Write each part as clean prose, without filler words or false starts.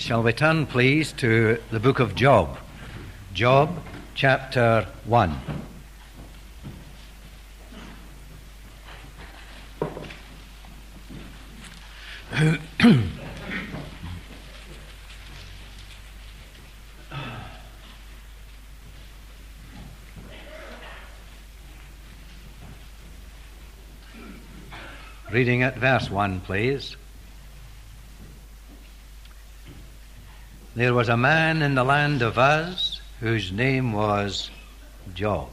Shall we turn, please, to the book of Job? Job, chapter 1. Reading at verse 1, please. There was a man in the land of Uz whose name was Job.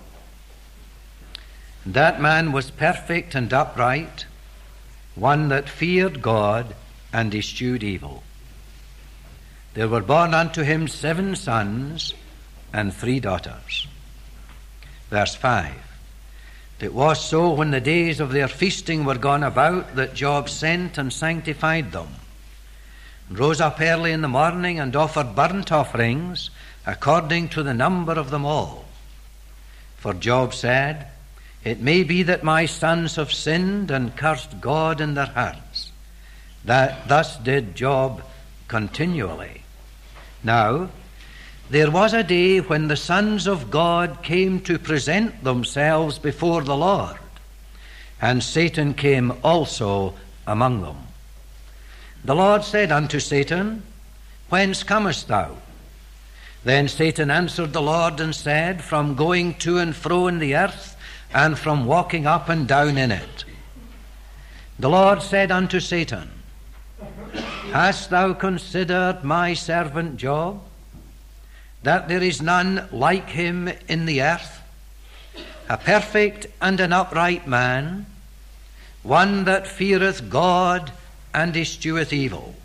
That man was perfect and upright, one that feared God and eschewed evil. There were born unto him 7 sons and 3 daughters. Verse 5. It was so when the days of their feasting were gone about that Job sent and sanctified them, and rose up early in the morning and offered burnt offerings according to the number of them all. For Job said, It may be that my sons have sinned and cursed God in their hearts. That thus did Job continually. Now, there was a day when the sons of God came to present themselves before the Lord, and Satan came also among them. The Lord said unto Satan, Whence comest thou? Then Satan answered the Lord and said, From going to and fro in the earth, and from walking up and down in it. The Lord said unto Satan, Hast thou considered my servant Job, that there is none like him in the earth, a perfect and an upright man, one that feareth God and escheweth evil?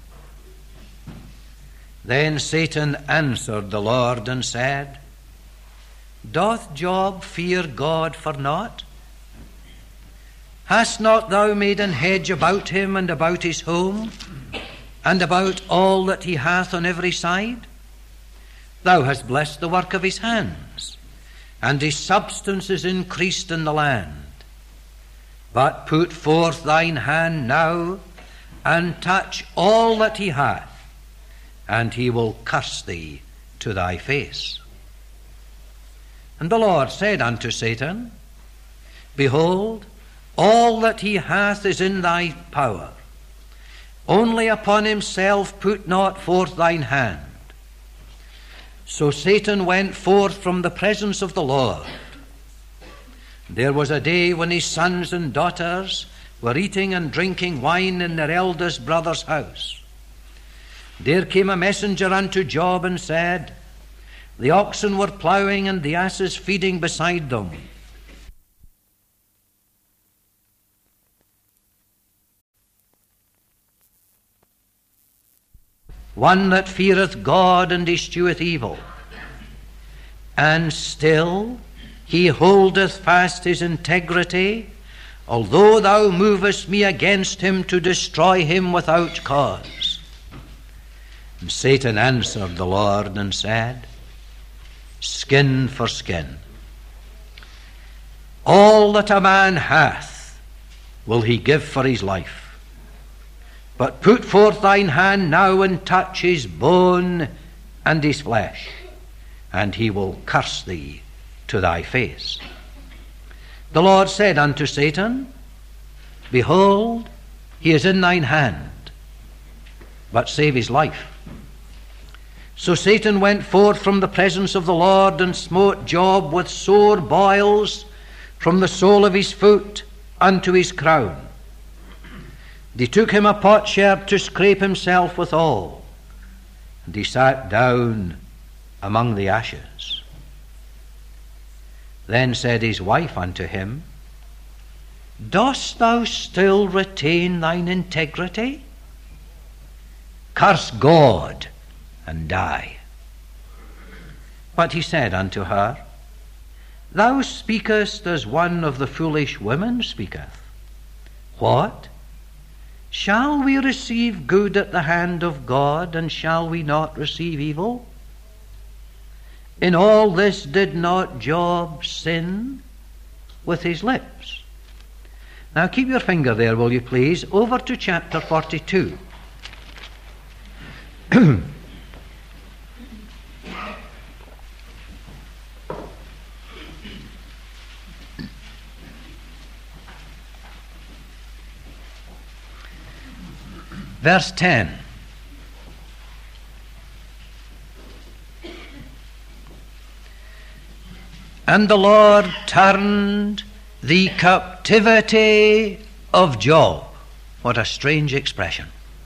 Then Satan answered the Lord and said, Doth Job fear God for naught? Hast not thou made an hedge about him and about his home, and about all that he hath on every side? Thou hast blessed the work of his hands, and his substance is increased in the land. But put forth thine hand now, and touch all that he hath, and he will curse thee to thy face. And the Lord said unto Satan, Behold, all that he hath is in thy power. Only upon himself put not forth thine hand. So Satan went forth from the presence of the Lord. There was a day when his sons and daughters were eating and drinking wine in their eldest brother's house. There came a messenger unto Job and said, The oxen were ploughing and the asses feeding beside them. One that feareth God and escheweth evil. And still he holdeth fast his integrity, although thou movest me against him to destroy him without cause. And Satan answered the Lord and said, Skin for skin. All that a man hath will he give for his life. But put forth thine hand now and touch his bone and his flesh, and he will curse thee to thy face. The Lord said unto Satan, Behold, he is in thine hand, but save his life. So Satan went forth from the presence of the Lord and smote Job with sore boils from the sole of his foot unto his crown. They took him a potsherd to scrape himself withal, and he sat down among the ashes. Then said his wife unto him, Dost thou still retain thine integrity? Curse God and die. But he said unto her, Thou speakest as one of the foolish women speaketh. What? Shall we receive good at the hand of God, and shall we not receive evil? In all this did not Job sin with his lips? Now keep your finger there, will you please, over to chapter 42. Verse 10. And the Lord turned the captivity of Job. What a strange expression.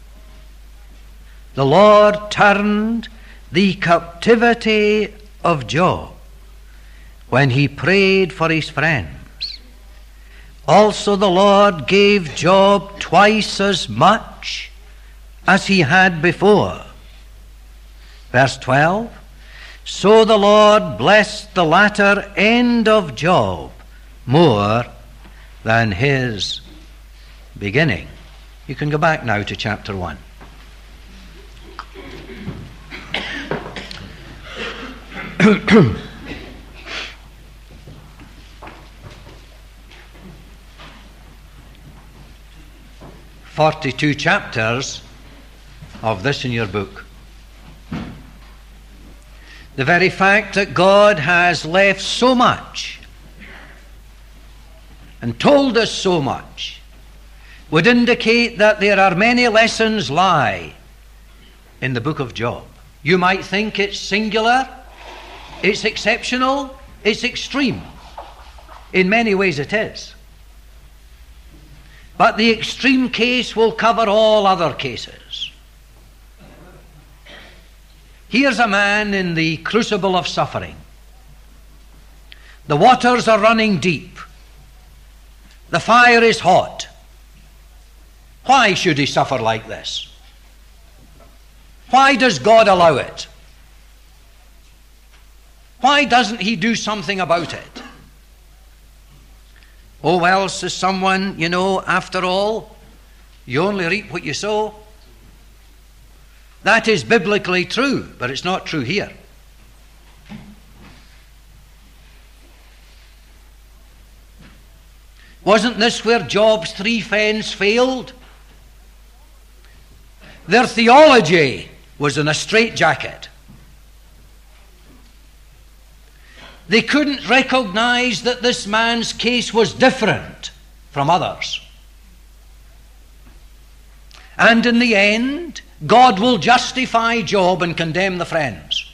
The Lord turned the captivity of Job when he prayed for his friends. Also the Lord gave Job twice as much as he had before. Verse 12. So the Lord blessed the latter end of Job more than his beginning. You can go back now to chapter 1. "42 chapters of this in your book. The very fact that God has left so much and told us so much would indicate that there are many lessons lie in the book of Job. You might think it's singular, it's exceptional, it's extreme. In many ways it is. But the extreme case will cover all other cases. Here's a man in the crucible of suffering. The waters are running deep. The fire is hot. Why should he suffer like this? Why does God allow it? Why doesn't he do something about it? Oh, well, says someone, after all, you only reap what you sow. That is biblically true, but it's not true here. Wasn't this where Job's 3 friends failed? Their theology was in a straitjacket. They couldn't recognize that this man's case was different from others. And in the end, God will justify Job and condemn the friends.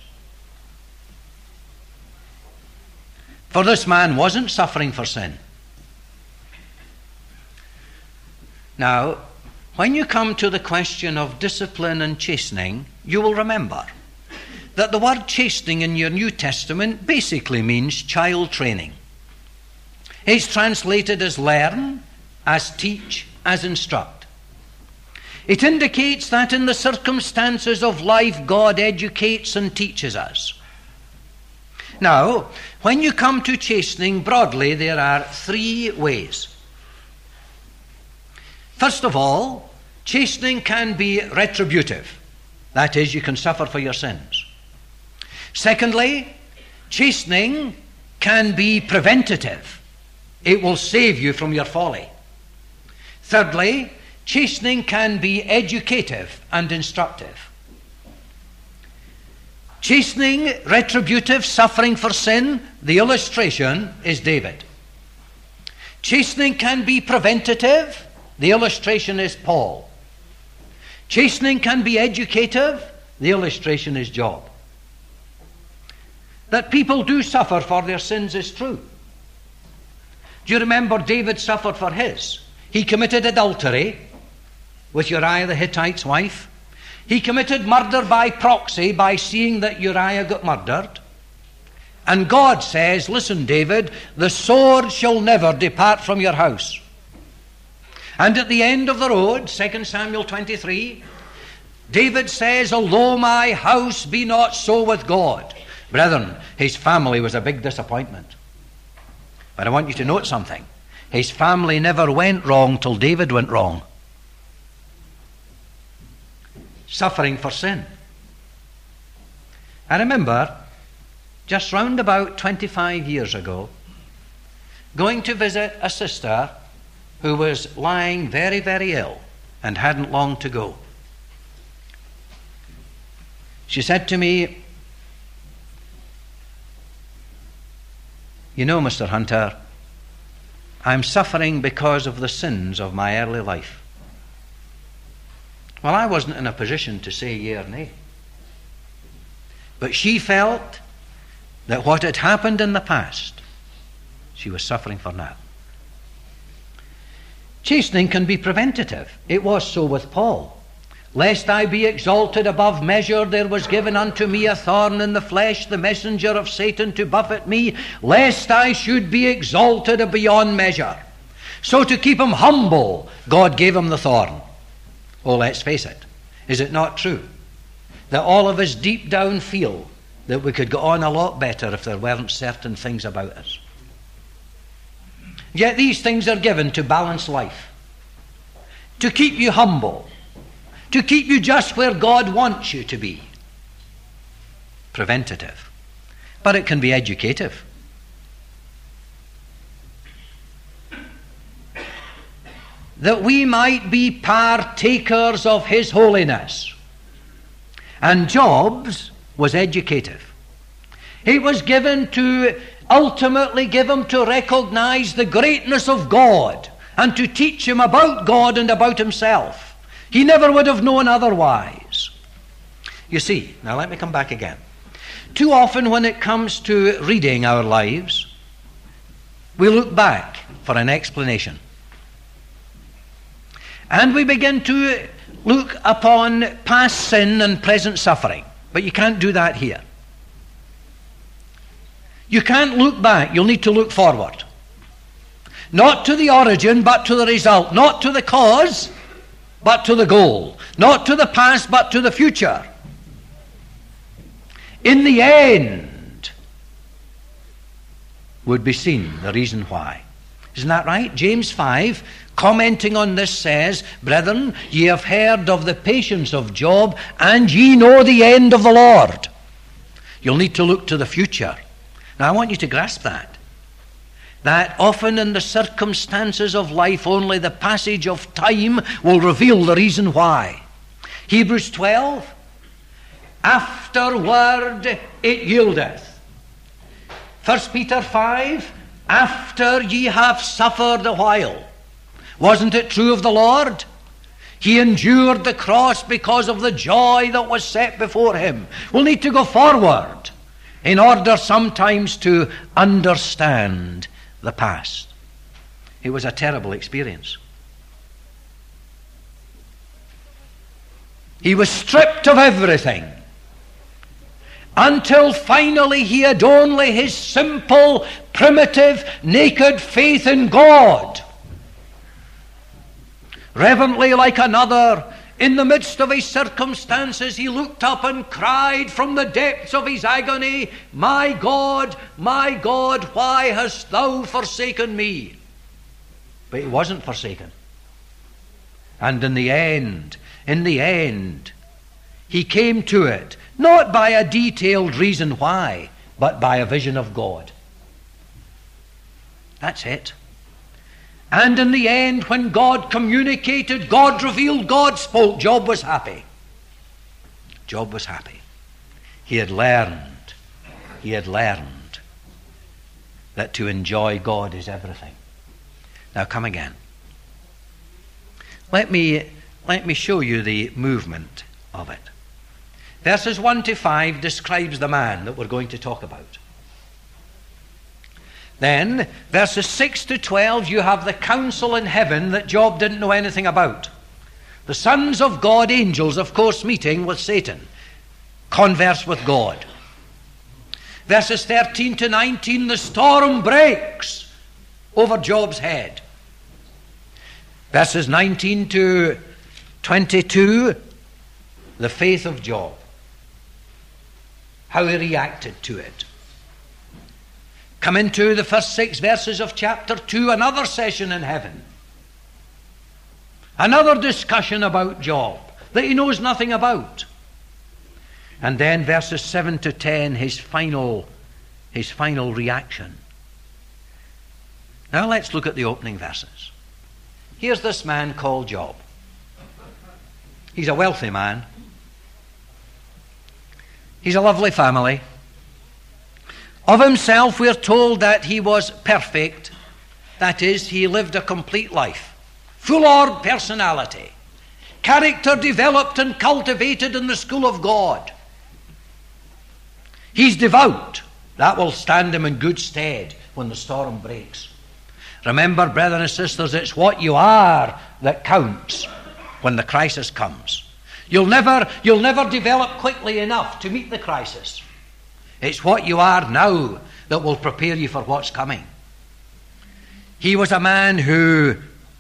For this man wasn't suffering for sin. Now, when you come to the question of discipline and chastening, you will remember that the word chastening in your New Testament basically means child training. It's translated as learn, as teach, as instruct. It indicates that in the circumstances of life, God educates and teaches us. Now, when you come to chastening, broadly, there are 3 ways. First of all, chastening can be retributive. That is, you can suffer for your sins. Secondly, chastening can be preventative. It will save you from your folly. Thirdly, chastening can be educative and instructive. Chastening, retributive, suffering for sin, the illustration is David. Chastening can be preventative, the illustration is Paul. Chastening can be educative, the illustration is Job. That people do suffer for their sins is true. Do you remember David suffered for his? He committed adultery with Uriah the Hittite's wife. He committed murder by proxy by seeing that Uriah got murdered. And God says, listen, David, the sword shall never depart from your house. And at the end of the road, 2 Samuel 23, David says, although my house be not so with God. Brethren, his family was a big disappointment. But I want you to note something. His family never went wrong till David went wrong. Suffering for sin. I remember, just round about 25 years ago, going to visit a sister who was lying very, very ill and hadn't long to go. She said to me, you know, Mr. Hunter, I'm suffering because of the sins of my early life. Well, I wasn't in a position to say yea or nay. But she felt that what had happened in the past, she was suffering for now. Chastening can be preventative. It was so with Paul. Lest I be exalted above measure, there was given unto me a thorn in the flesh, the messenger of Satan to buffet me, lest I should be exalted beyond measure. So to keep him humble, God gave him the thorn. Oh, let's face it. Is it not true that all of us deep down feel that we could go on a lot better if there weren't certain things about us? Yet these things are given to balance life, to keep you humble, to keep you just where God wants you to be. Preventative. But it can be educative. That we might be partakers of his holiness. And Job's was educative. He was given to ultimately give him to recognize the greatness of God and to teach him about God and about himself. He never would have known otherwise. You see, now let me come back again. Too often when it comes to reading our lives, we look back for an explanation. And we begin to look upon past sin and present suffering. But you can't do that here. You can't look back. You'll need to look forward. Not to the origin, but to the result. Not to the cause, but to the goal. Not to the past, but to the future. In the end would be seen the reason why. Isn't that right? James 5, commenting on this, says, Brethren, ye have heard of the patience of Job, and ye know the end of the Lord. You'll need to look to the future. Now, I want you to grasp that often in the circumstances of life, only the passage of time will reveal the reason why. Hebrews 12, afterward it yieldeth. 1 Peter 5, after ye have suffered a while. Wasn't it true of the Lord? He endured the cross because of the joy that was set before him. We'll need to go forward in order sometimes to understand the past. It was a terrible experience. He was stripped of everything until finally he had only his simple, primitive, naked faith in God. Reverently, like another, in the midst of his circumstances, he looked up and cried from the depths of his agony, my God, why hast thou forsaken me? But he wasn't forsaken. And in the end, he came to it, not by a detailed reason why, but by a vision of God. That's it. And in the end, when God communicated, God revealed, God spoke, Job was happy. Job was happy. He had learned that to enjoy God is everything. Now come again. Let me show you the movement of it. Verses 1 to 5 describes the man that we're going to talk about. Then, verses 6 to 12, you have the council in heaven that Job didn't know anything about. The sons of God, angels, of course, meeting with Satan, converse with God. Verses 13 to 19, the storm breaks over Job's head. Verses 19 to 22, the faith of Job, how he reacted to it. Come into the first 6 verses of chapter 2, another session in heaven. Another discussion about Job that he knows nothing about. And then verses 7 to 10, his final reaction. Now let's look at the opening verses. Here's this man called Job. He's a wealthy man. He's a lovely family. Of himself, we're told that he was perfect. That is, he lived a complete life. Full-orbed personality. character developed and cultivated in the school of God. He's devout. That will stand him in good stead when the storm breaks. Remember, brothers and sisters, it's what you are that counts when the crisis comes. You'll never develop quickly enough to meet the crisis. It's what you are now that will prepare you for what's coming. He was a man who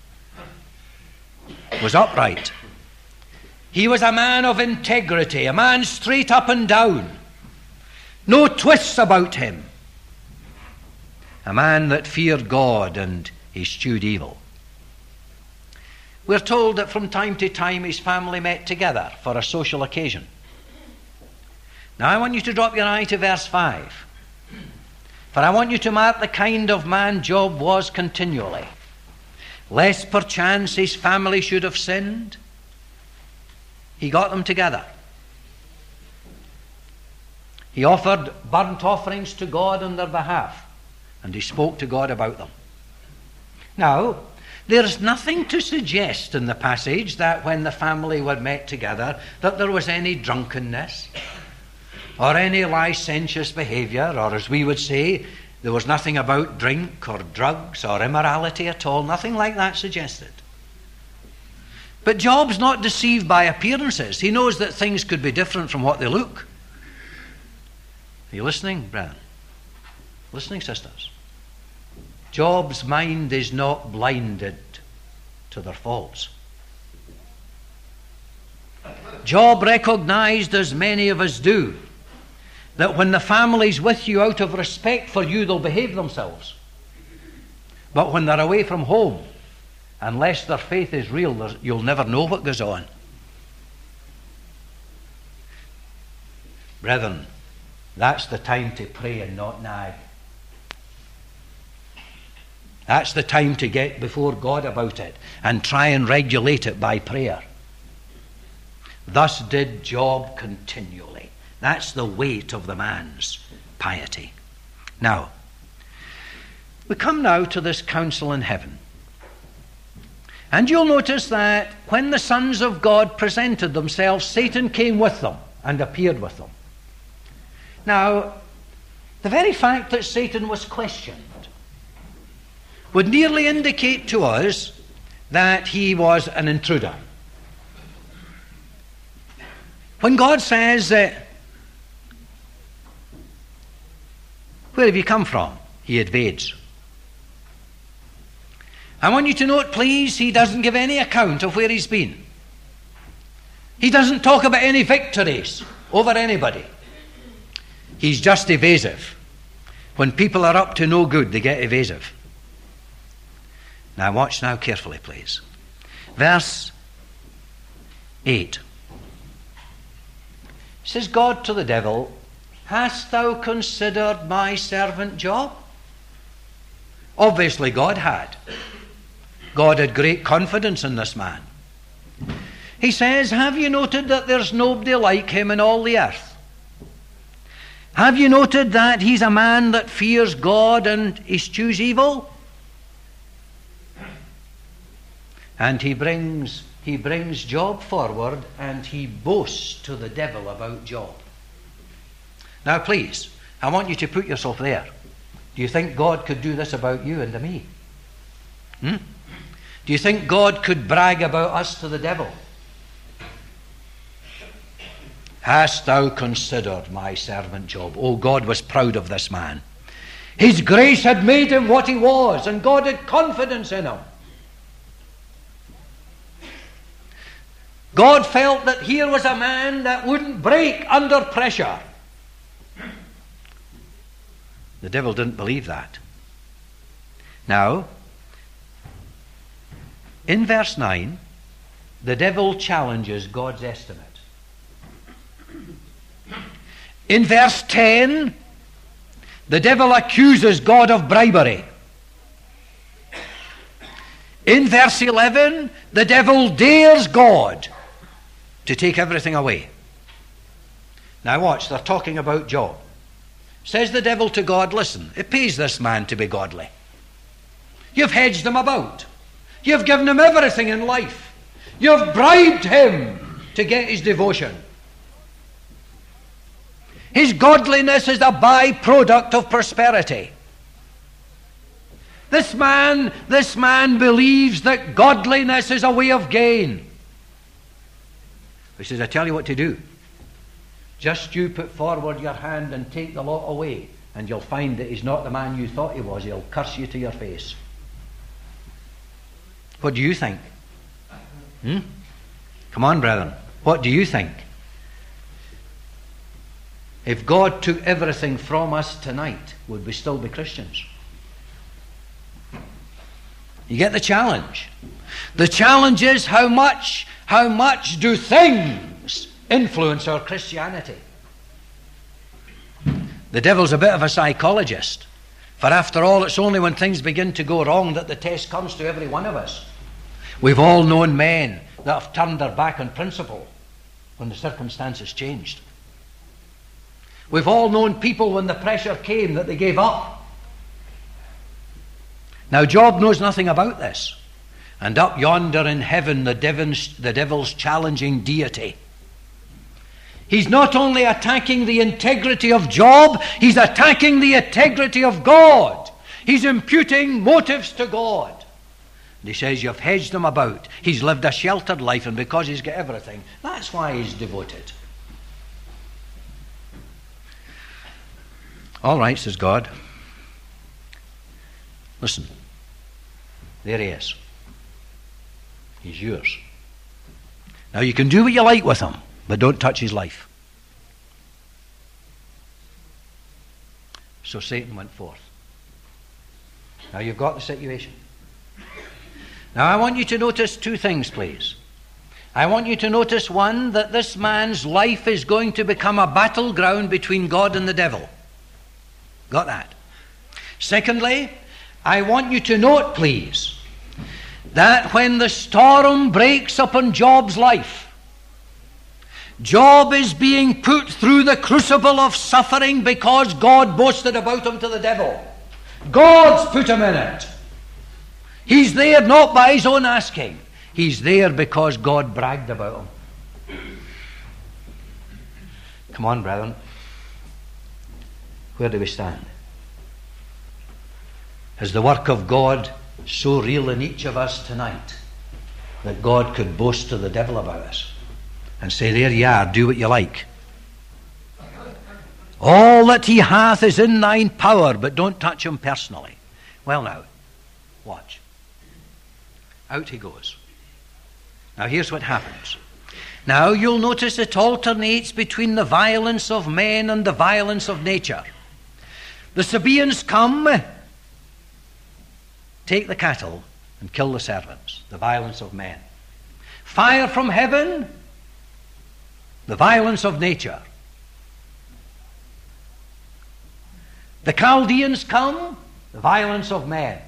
was upright. He was a man of integrity, a man straight up and down. No twists about him. A man that feared God and eschewed evil. We're told that from time to time his family met together for a social occasion. Now I want you to drop your eye to verse 5. For I want you to mark the kind of man Job was continually, lest perchance his family should have sinned. He got them together. He offered burnt offerings to God on their behalf, and he spoke to God about them. Now, there's nothing to suggest in the passage that when the family were met together that there was any drunkenness or any licentious behavior, or as we would say, there was nothing about drink or drugs or immorality at all. Nothing like that suggested. But Job's not deceived by appearances. He knows that things could be different from what they look. Are you listening, brethren? Listening, sisters? Job's mind is not blinded to their faults. Job recognized, as many of us do, that when the family's with you out of respect for you, they'll behave themselves. But when they're away from home, unless their faith is real, you'll never know what goes on. Brethren, that's the time to pray and not nag. That's the time to get before God about it and try and regulate it by prayer. Thus did Job continually. That's the weight of the man's piety. Now, we come now to this council in heaven. And you'll notice that when the sons of God presented themselves, Satan came with them and appeared with them. Now, the very fact that Satan was questioned would nearly indicate to us that he was an intruder. When God says, where have you come from? He evades. I want you to note, please, he doesn't give any account of where he's been. He doesn't talk about any victories over anybody. He's just evasive. When people are up to no good, they get evasive. Now watch now carefully, please. Verse 8. Says God to the devil, hast thou considered my servant Job? Obviously God had. God had great confidence in this man. He says, have you noted that there's nobody like him in all the earth? Have you noted that he's a man that fears God and eschews evil? And he brings Job forward and he boasts to the devil about Job. Now please, I want you to put yourself there. Do you think God could do this about you and to me? Do you think God could brag about us to the devil? Hast thou considered my servant Job? Oh, God was proud of this man. His grace had made him what he was, and God had confidence in him. God felt that here was a man that wouldn't break under pressure. The devil didn't believe that. Now, in verse 9, the devil challenges God's estimate. In verse 10, the devil accuses God of bribery. In verse 11, the devil dares God to take everything away. Now watch, they're talking about Job. Says the devil to God, listen, it pays this man to be godly. You've hedged him about. You've given him everything in life. You've bribed him to get his devotion. His godliness is a byproduct of prosperity. This man believes that godliness is a way of gain. He says, I tell you what to do. Just you put forward your hand and take the lot away, and you'll find that he's not the man you thought he was. He'll curse you to your face. What do you think? Come on, brethren. What do you think? If God took everything from us tonight, would we still be Christians? You get the challenge. The challenge is how much do things influence our Christianity? The devil's a bit of a psychologist. For after all, it's only when things begin to go wrong that the test comes to every one of us. We've all known men that have turned their back on principle when the circumstances changed. We've all known people when the pressure came that they gave up. Now Job knows nothing about this. And up yonder in heaven, the devil's challenging deity. He's not only attacking the integrity of Job, he's attacking the integrity of God. He's imputing motives to God. And he says, you've hedged him about. He's lived a sheltered life, and because he's got everything, that's why he's devoted. All right, says God. Listen, there he is. He's yours. Now you can do what you like with him, but don't touch his life. So Satan went forth. Now you've got the situation. Now I want you to notice two things, please. I want you to notice, one, that this man's life is going to become a battleground between God and the devil. Got that? Secondly, I want you to note, please, that when the storm breaks upon Job's life, Job is being put through the crucible of suffering because God boasted about him to the devil. God's put him in it. He's there not by his own asking. He's there because God bragged about him. Come on, brethren. Where do we stand? Is the work of God so real in each of us tonight that God could boast to the devil about us and say, there you are, do what you like? All that he hath is in thine power, but don't touch him personally. Well now, watch. Out he goes. Now here's what happens. Now you'll notice it alternates between the violence of men and the violence of nature. The Sabaeans come, take the cattle and kill the servants, the violence of men. Fire from heaven, the violence of nature. The Chaldeans come, the violence of men.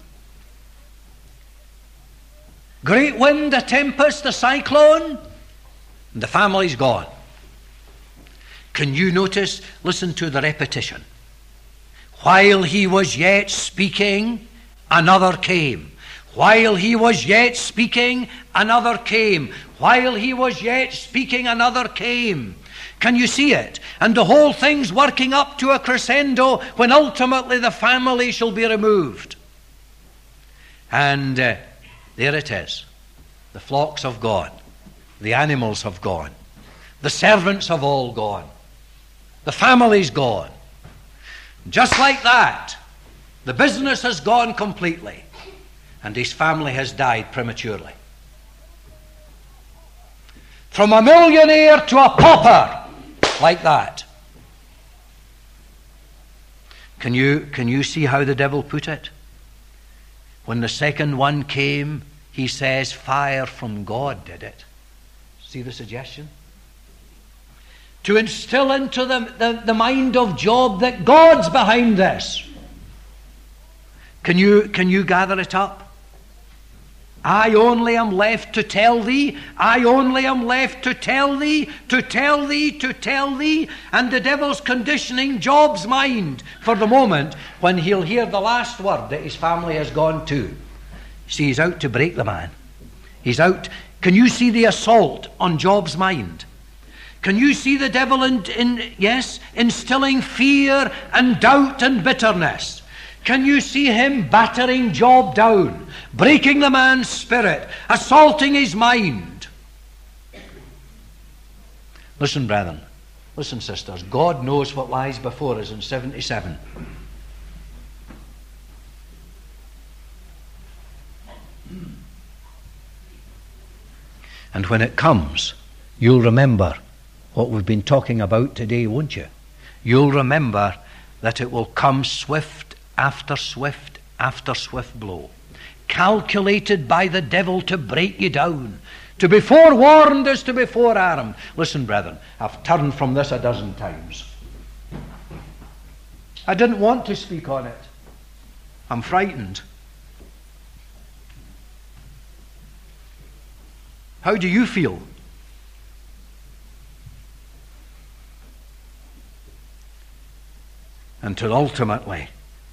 Great wind, a tempest, a cyclone, and the family's gone. Can you notice? Listen to the repetition. While he was yet speaking, another came. While he was yet speaking, another came. While he was yet speaking, another came. Can you see it? And the whole thing's working up to a crescendo when ultimately the family shall be removed. And there it is. The flocks have gone. The animals have gone. The servants have all gone. The family's gone. Just like that, the business has gone completely, and his family has died prematurely. From a millionaire to a pauper, like that. Can you see how the devil put it? When the second one came, he says, fire from God did it. See the suggestion? To instill into the mind of Job that God's behind this. Can you gather it up? I only am left to tell thee. I only am left to tell thee, to tell thee, to tell thee. And the devil's conditioning Job's mind for the moment when he'll hear the last word that his family has gone to. See, he's out to break the man. He's out. Can you see the assault on Job's mind? Can you see the devil instilling fear and doubt and bitterness? Can you see him battering Job down, breaking the man's spirit, assaulting his mind? Listen, brethren. Listen, sisters. God knows what lies before us in 77. And when it comes, you'll remember what we've been talking about today, won't you? You'll remember that it will come swift after swift after swift blow, calculated by the devil to break you down. To be forewarned is to be forearmed. Listen, brethren, I've turned from this a dozen times. I didn't want to speak on it. I'm frightened. How do you feel? Until ultimately,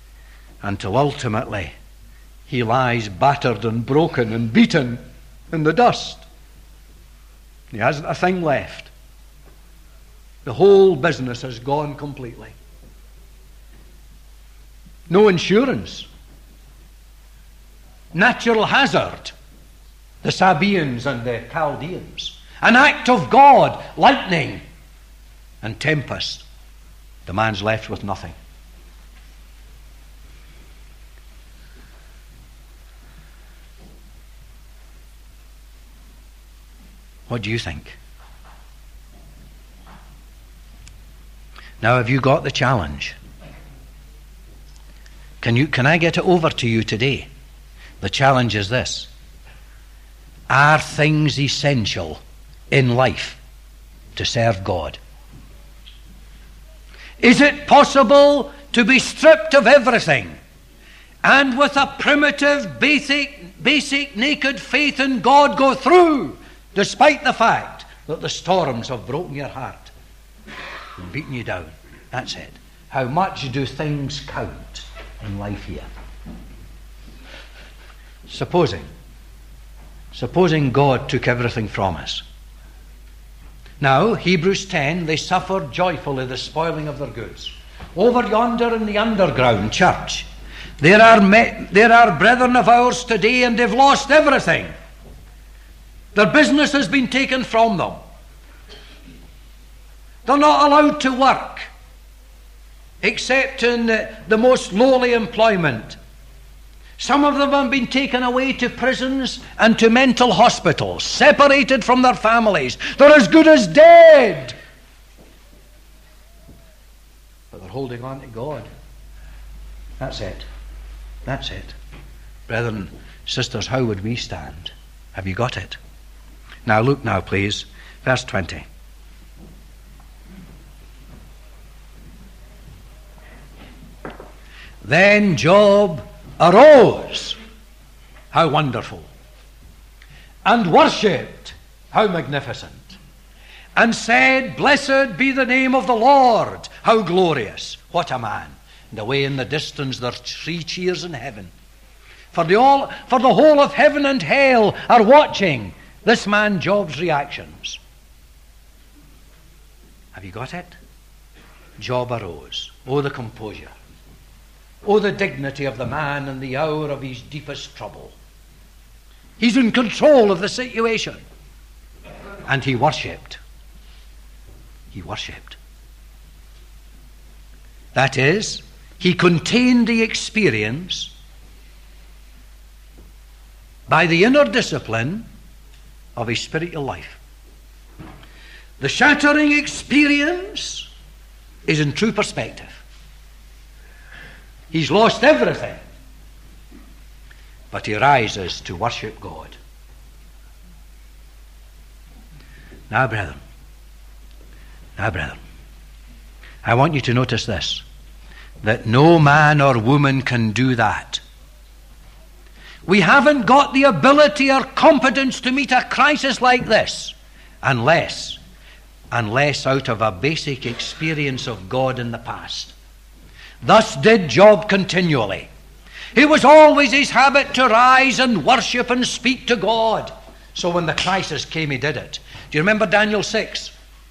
he lies battered and broken and beaten in the dust. He hasn't a thing left. The whole business has gone completely. No insurance. Natural hazard. The Sabaeans and the Chaldeans. An act of God, lightning and tempest. The man's left with nothing. What do you think? Now, have you got the challenge? Can I get it over to you today? The challenge is this. Are things essential in life to serve God? Is it possible to be stripped of everything and with a primitive, basic naked faith in God go through, despite the fact that the storms have broken your heart and beaten you down? That's it. How much do things count in life here? Supposing God took everything from us. Now, Hebrews 10, they suffered joyfully the spoiling of their goods. Over yonder in the underground church, there are brethren of ours today, and they've lost everything. Their business has been taken from them. They're not allowed to work, except in the most lowly employment. Some of them have been taken away to prisons and to mental hospitals, separated from their families. They're as good as dead. But they're holding on to God. That's it. That's it. Brethren, sisters, how would we stand? Have you got it? Now look now, please. Verse 20. Then Job arose, how wonderful, and worshipped, how magnificent, and said, Blessed be the name of the Lord, how glorious, what a man. And away in the distance there are 3 cheers in heaven. For the whole of heaven and hell are watching this man Job's reactions. Have you got it? Job arose. Oh, the composure. Oh, the dignity of the man in the hour of his deepest trouble. He's in control of the situation. And he worshipped. He worshipped. That is, he contained the experience by the inner discipline of his spiritual life. The shattering experience is in true perspective. He's lost everything, but he rises to worship God. Now, brethren, I want you to notice this, that no man or woman can do that. We haven't got the ability or competence to meet a crisis like this unless out of a basic experience of God in the past. Thus did Job continually. It was always his habit to rise and worship and speak to God. So when the crisis came, he did it. Do you remember Daniel 6?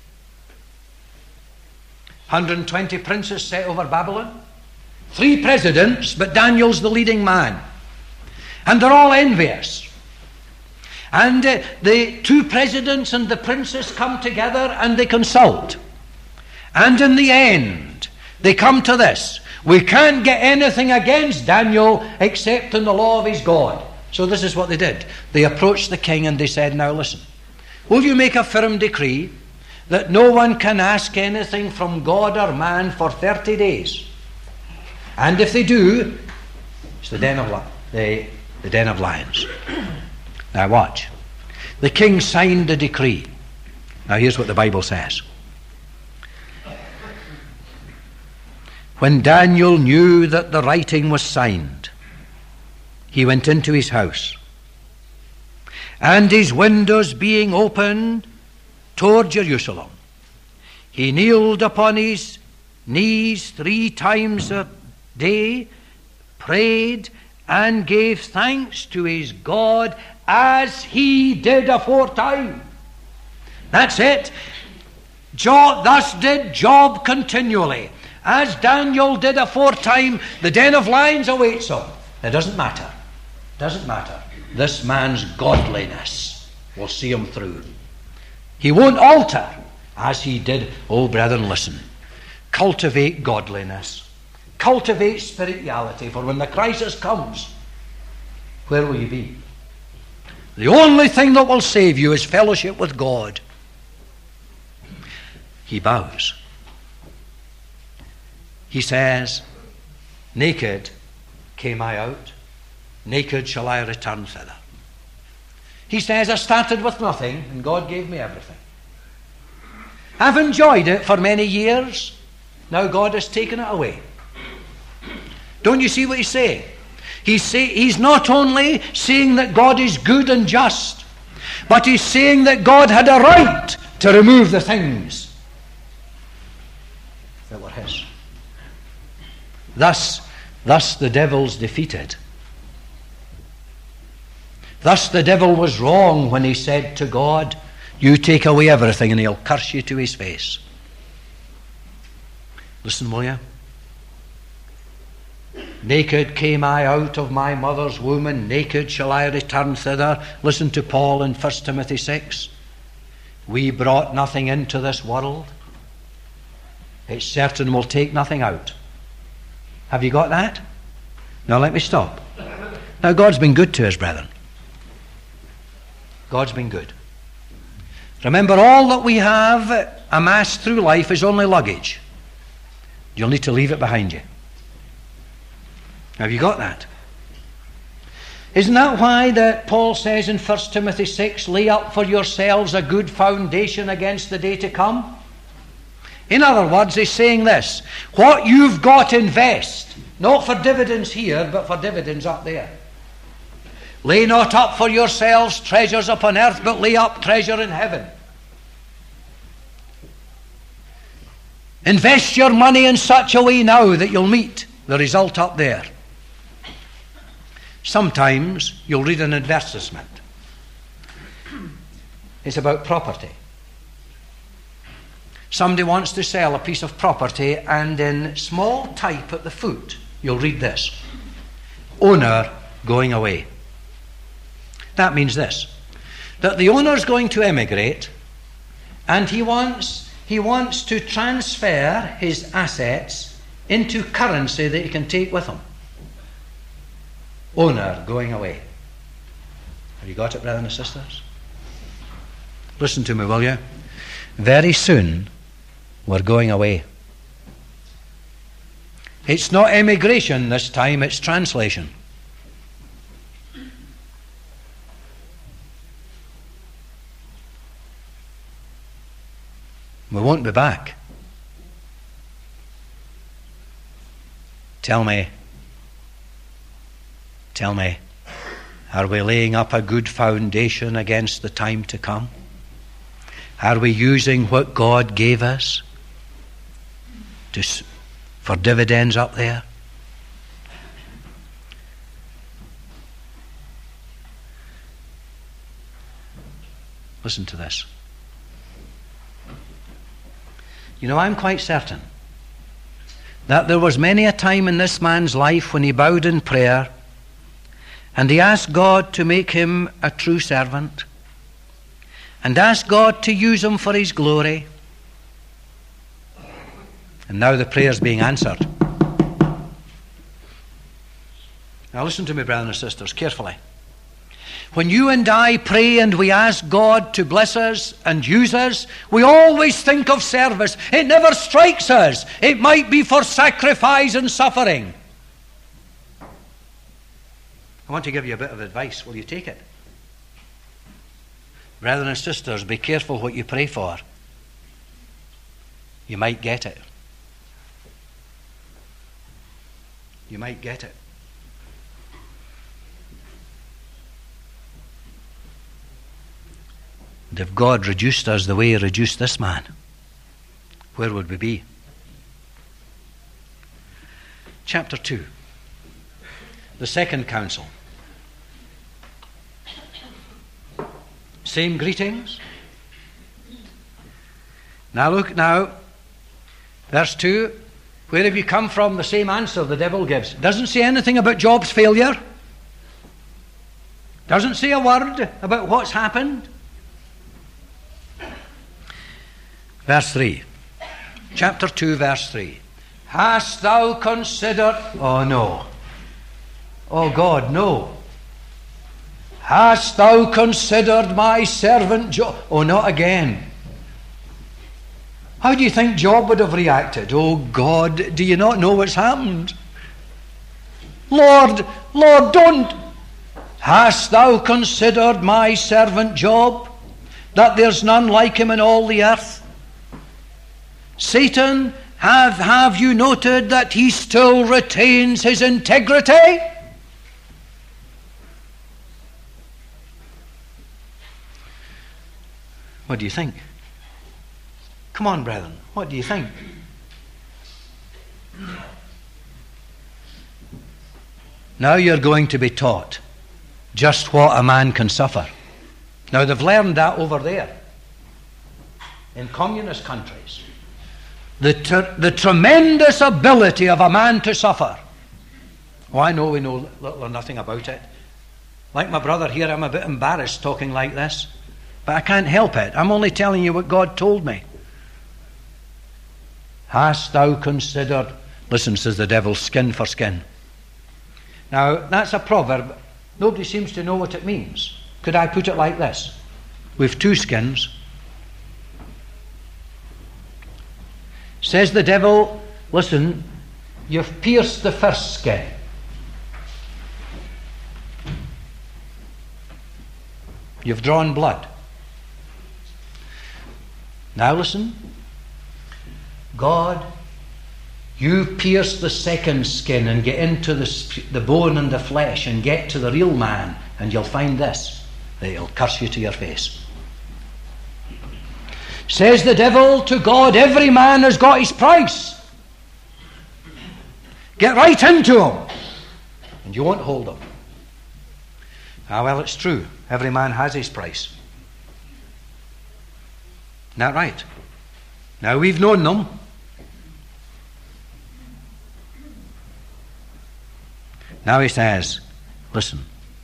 120 princes set over Babylon. 3 presidents, but Daniel's the leading man. And they're all envious. And the 2 presidents and the princes come together and they consult. And in the end, they come to this: we can't get anything against Daniel except in the law of his God. So this is what they did. They approached the king and they said, now listen, will you make a firm decree that no one can ask anything from God or man for 30 days? And if they do, it's the den of lions. Now watch. The king signed the decree. Now here's what the Bible says. When Daniel knew that the writing was signed, he went into his house, and his windows being opened toward Jerusalem, he kneeled upon his knees 3 times a day, prayed, and gave thanks to his God as he did aforetime. That's it. Thus did Job continually. As Daniel did aforetime, the den of lions awaits him. It doesn't matter. Doesn't matter. This man's godliness will see him through. He won't alter as he did. Oh, brethren, listen. Cultivate godliness. Cultivate spirituality. For when the crisis comes, where will you be? The only thing that will save you is fellowship with God. He bows. He says, naked came I out, naked shall I return thither. He says, I started with nothing and God gave me everything. I've enjoyed it for many years. Now God has taken it away. Don't you see what he's saying? He's not only saying that God is good and just, but he's saying that God had a right to remove the things that were his. Thus the devil's defeated. Thus the devil was wrong when he said to God, you take away everything and he'll curse you to his face. Listen, will you? Naked came I out of my mother's womb, and naked shall I return thither. Listen to Paul in 1 Timothy 6. We brought nothing into this world. It's certain we'll take nothing out. Have you got that? Now let me stop. Now God's been good to us, brethren. God's been good. Remember, all that we have amassed through life is only luggage. You'll need to leave it behind you. Have you got that? Isn't that why that Paul says in 1 Timothy 6, lay up for yourselves a good foundation against the day to come? In other words, he's saying this: what you've got, invest, not for dividends here, but for dividends up there. Lay not up for yourselves treasures upon earth, but lay up treasure in heaven. Invest your money in such a way now that you'll meet the result up there. Sometimes you'll read an advertisement. It's about property. Somebody wants to sell a piece of property, and in small type at the foot, you'll read this: owner going away. That means this, that the owner's going to emigrate, and he wants to transfer his assets into currency that he can take with him. Owner going away. Have you got it, brothers and sisters? Listen to me, will you? Very soon we're going away. It's not emigration this time, it's translation. We won't be back. Tell me, are we laying up a good foundation against the time to come? Are we using what God gave us for dividends up there? Listen to this. You know, I'm quite certain that there was many a time in this man's life when he bowed in prayer and he asked God to make him a true servant and asked God to use him for his glory. And now the prayer's being answered. Now listen to me, brothers and sisters, carefully. When you and I pray and we ask God to bless us and use us, we always think of service. It never strikes us. It might be for sacrifice and suffering. I want to give you a bit of advice. Will you take it? Brothers and sisters, be careful what you pray for. You might get it. You might get it. And if God reduced us the way he reduced this man, where would we be? Chapter 2. The second council. Same greetings. Now look now. Verse 2. Where have you come from? The same answer the devil gives. Doesn't say anything about Job's failure. Doesn't say a word about what's happened. Verse 3. Chapter 2, verse 3. Hast thou considered... Oh, no. Oh, God, no. Hast thou considered my servant Job? Oh, not again. How do you think Job would have reacted? Oh, God, do you not know what's happened? Lord, don't. Hast thou considered my servant Job, that there's none like him in all the earth? Satan, have you noted that he still retains his integrity? What do you think? Come on, brethren, what do you think? Now you're going to be taught just what a man can suffer. Now they've learned that over there in communist countries. The tremendous ability of a man to suffer. Oh, I know we know little or nothing about it. Like my brother here, I'm a bit embarrassed talking like this. But I can't help it. I'm only telling you what God told me. Hast thou considered... Listen, says the devil, skin for skin. Now, that's a proverb. Nobody seems to know what it means. Could I put it like this? We've two skins. Says the devil, listen, you've pierced the first skin. You've drawn blood. Now listen, God, you pierce the second skin and get into the bone and the flesh and get to the real man, and you'll find this, that he'll curse you to your face. Says the devil to God, every man has got his price. Get right into him, and you won't hold him. Ah, well, it's true. Every man has his price. Isn't that right? Now we've known them. Now he says, listen,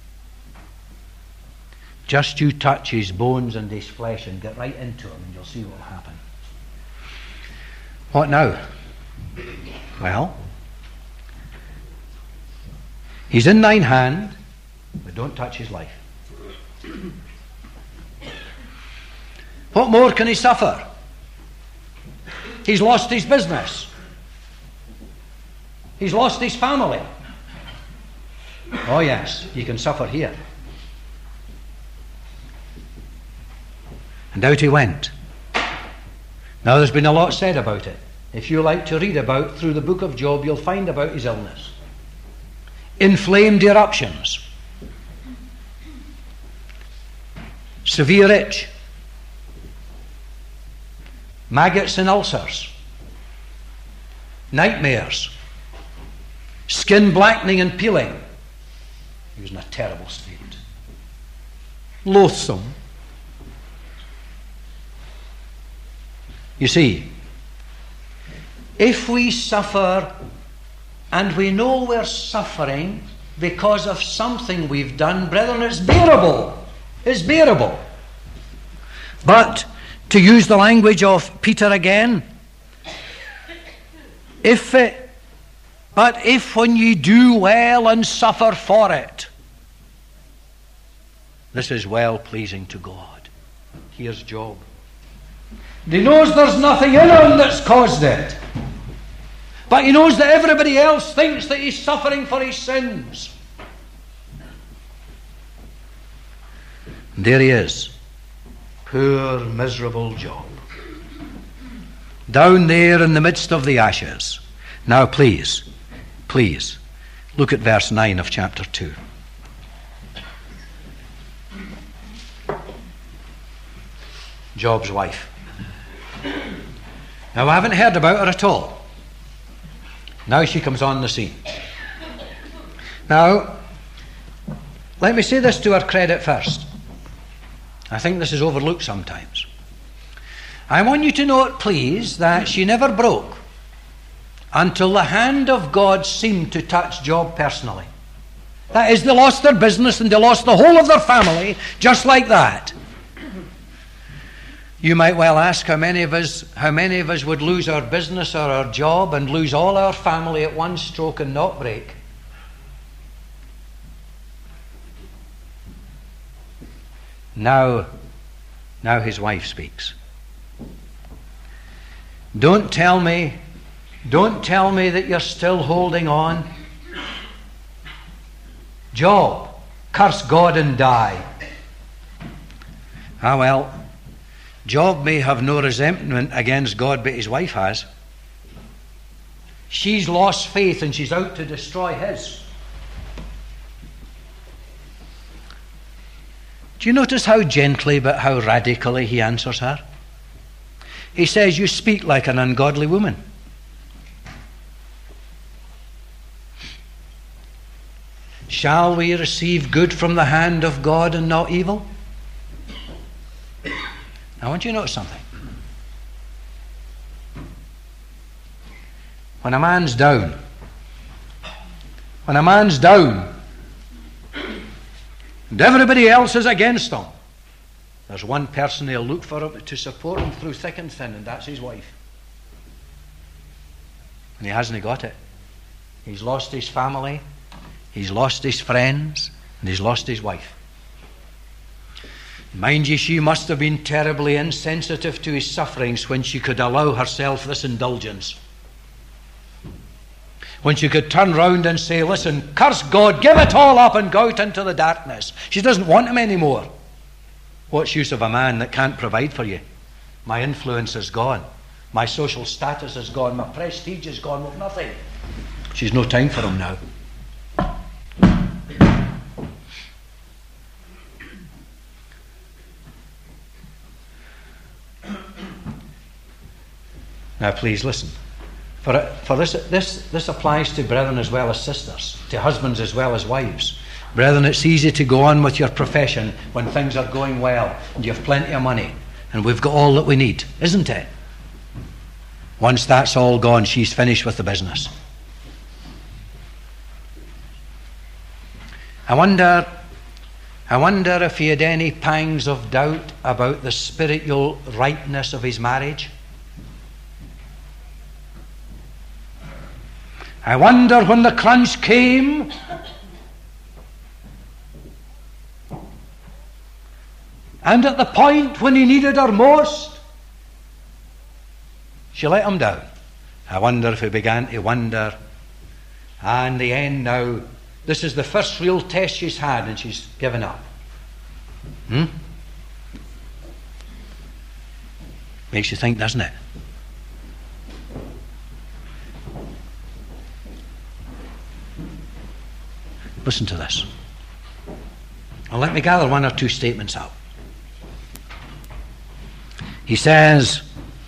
just you touch his bones and his flesh and get right into him and you'll see what will happen. What now? Well, he's in thine hand, but don't touch his life. What more can he suffer? He's lost his business. He's lost his family. Oh yes, he can suffer here. And out he went. Now there's been a lot said about it. If you like to read about through the book of Job, you'll find about his illness. Inflamed eruptions. Severe itch. Maggots and ulcers. Nightmares. Skin blackening and peeling. He was in a terrible state. Loathsome. You see, if we suffer and we know we're suffering because of something we've done, brethren, it's bearable. It's bearable. But, to use the language of Peter again, if when you do well and suffer for it, this is well-pleasing to God. Here's Job. He knows there's nothing in him that's caused it. But he knows that everybody else thinks that he's suffering for his sins. And there he is. Poor, miserable Job. Down there in the midst of the ashes. Now please, look at verse 9 of chapter 2. Job's wife. Now I haven't heard about her at all. Now she comes on the scene. Now, let me say this to her credit first. I think this is overlooked sometimes. I want you to note, please, that she never broke until the hand of God seemed to touch Job personally. That is, they lost their business and they lost the whole of their family just like that. You might well ask how many of us would lose our business or our job and lose all our family at one stroke and not break. Now his wife speaks. Don't tell me that you're still holding on. Job, curse God and die. Ah well, Job may have no resentment against God, but his wife has. She's lost faith and she's out to destroy his. Do you notice how gently but how radically he answers her? He says, you speak like an ungodly woman. Shall we receive good from the hand of God and not evil? I want you to notice something. When a man's down, and everybody else is against him, there's one person he'll look for to support him through thick and thin, and that's his wife. And he hasn't got it. He's lost his family, he's lost his friends, and he's lost his wife. Mind you, she must have been terribly insensitive to his sufferings when she could allow herself this indulgence. When she could turn round and say, listen, curse God, give it all up and go out into the darkness. She doesn't want him anymore. What's use of a man that can't provide for you? My influence is gone. My social status is gone. My prestige is gone. With nothing. She's no time for him now. Now please listen. For this applies to brethren as well as sisters, to husbands as well as wives. Brethren, it's easy to go on with your profession when things are going well and you have plenty of money and we've got all that we need, isn't it? Once that's all gone, she's finished with the business. I wonder if he had any pangs of doubt about the spiritual rightness of his marriage. I wonder when the crunch came, and at the point when he needed her most, she let him down. I wonder if he began to wonder, in the end now, this is the first real test she's had and she's given up. Makes you think, doesn't it? Listen to this. Well, let me gather one or two statements out. He says,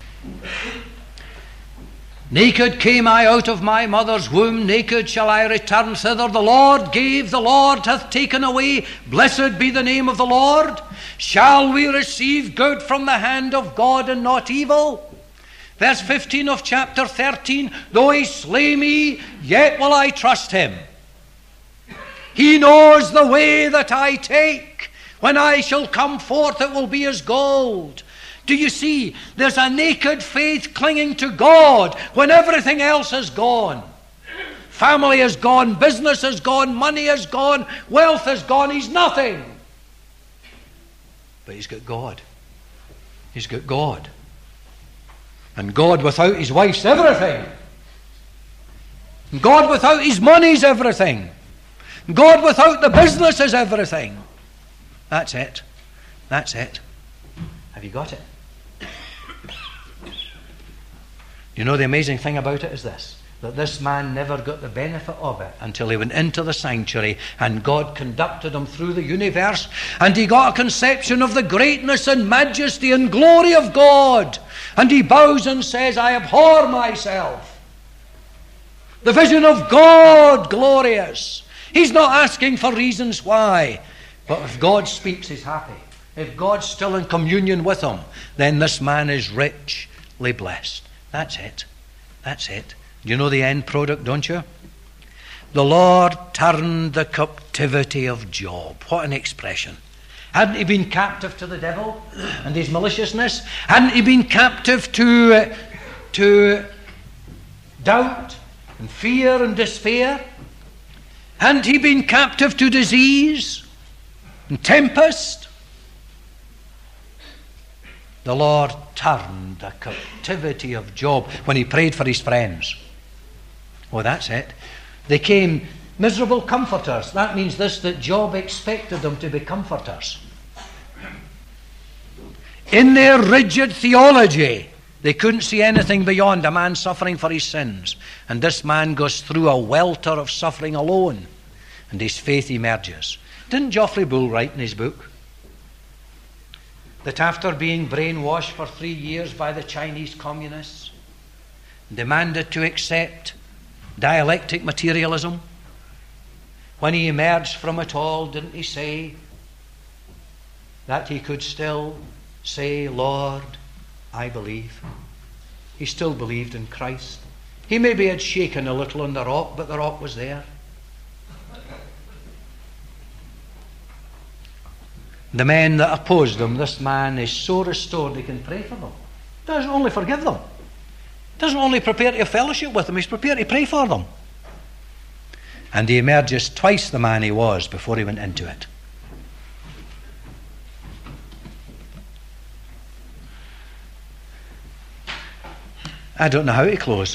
naked came I out of my mother's womb, naked shall I return thither. The Lord gave, the Lord hath taken away. Blessed be the name of the Lord. Shall we receive good from the hand of God and not evil? Verse 15 of chapter 13, though he slay me, yet will I trust him. He knows the way that I take. When I shall come forth, it will be as gold. Do you see? There's a naked faith clinging to God when everything else is gone. Family is gone, business is gone, money is gone, wealth is gone. He's nothing. But he's got God. He's got God. And God without his wife's everything. And God without his money's everything. And God without the business is everything. That's it. That's it. Have you got it? You know, the amazing thing about it is this, that this man never got the benefit of it until he went into the sanctuary and God conducted him through the universe and he got a conception of the greatness and majesty and glory of God. And he bows and says, I abhor myself. The vision of God, glorious. He's not asking for reasons why. But if God speaks, he's happy. If God's still in communion with him, then this man is richly blessed. That's it. That's it. You know the end product, don't you? The Lord turned the captivity of Job. What an expression. Hadn't he been captive to the devil and his maliciousness? Hadn't he been captive to doubt and fear and despair? Hadn't he been captive to disease and tempest? The Lord turned the captivity of Job when he prayed for his friends. Oh, that's it. They came miserable comforters. That means this, that Job expected them to be comforters. In their rigid theology, they couldn't see anything beyond a man suffering for his sins. And this man goes through a welter of suffering alone. And his faith emerges. Didn't Geoffrey Bull write in his book that after being brainwashed for 3 years by the Chinese communists, demanded to accept dialectic materialism, when he emerged from it all, didn't he say that he could still say, Lord, I believe? He still believed in Christ. He maybe had shaken a little on the rock, but the rock was there. The men that opposed him, this man is so restored he can pray for them. Doesn't only forgive them. Doesn't only prepare to have fellowship with them, he's prepared to pray for them. And he emerges twice the man he was before he went into it. I don't know how to close.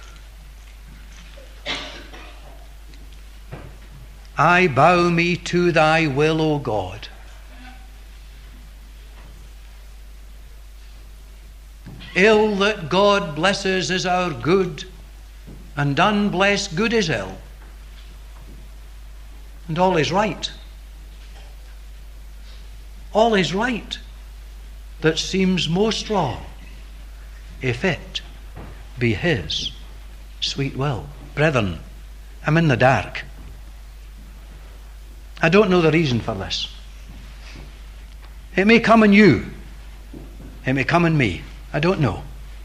I bow me to thy will, O God. Ill that God blesses is our good, and unblessed good is ill. And all is right. All is right that seems most wrong, if it be his sweet will. Brethren, I'm in the dark. I don't know the reason for this. It may come in you. It may come in me. I don't know.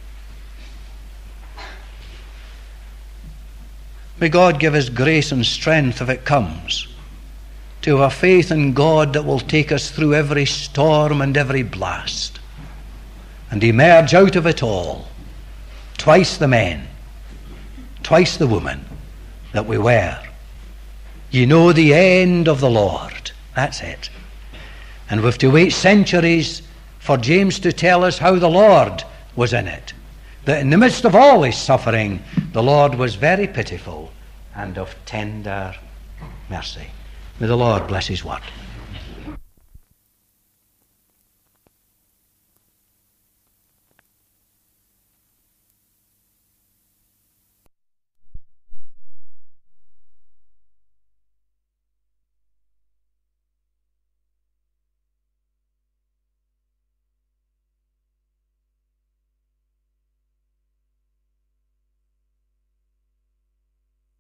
May God give us grace and strength if it comes, to have faith in God that will take us through every storm and every blast, and emerge out of it all, twice the men, twice the woman that we were. You know the end of the Lord. That's it. And we have to wait centuries for James to tell us how the Lord was in it. That in the midst of all his suffering, the Lord was very pitiful and of tender mercy. May the Lord bless his word.